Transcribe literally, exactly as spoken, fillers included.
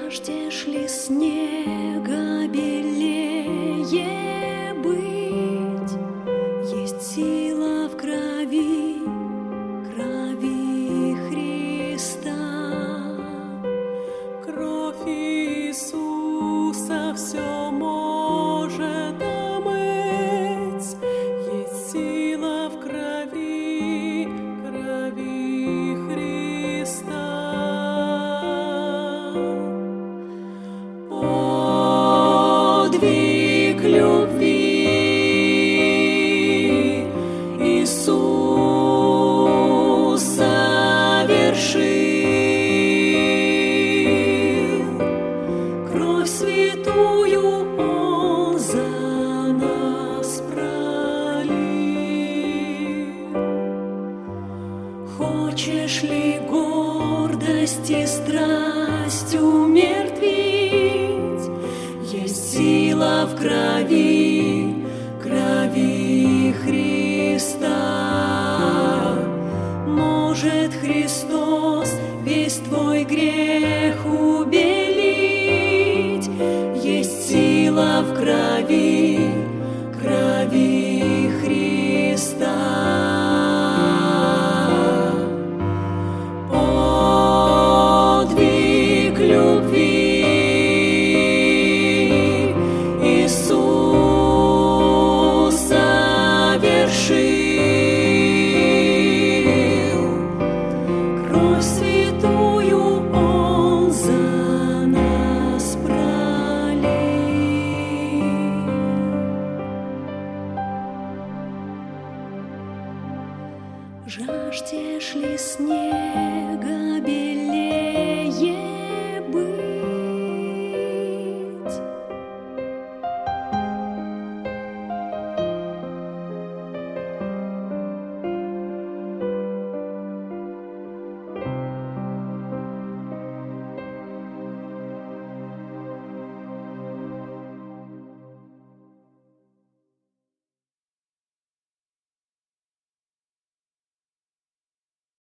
Жаждешь ли снега белее быть? Есть сила в крови, крови Христа. Кровь Иисуса все может омыть. Есть сила в крови, крови Христа. Подвиг любви Иисус совершил. Кровь святую Он за нас пролил. Хочешь ли гордость и страсть умертвить? Есть сила в крови, крови Христа. Может Христос весь твой грех убелить? Есть сила в крови, крови Христа. Подвиг любви Иисус совершил. Кровь святую Он за нас пролил. Жаждешь ли снега белее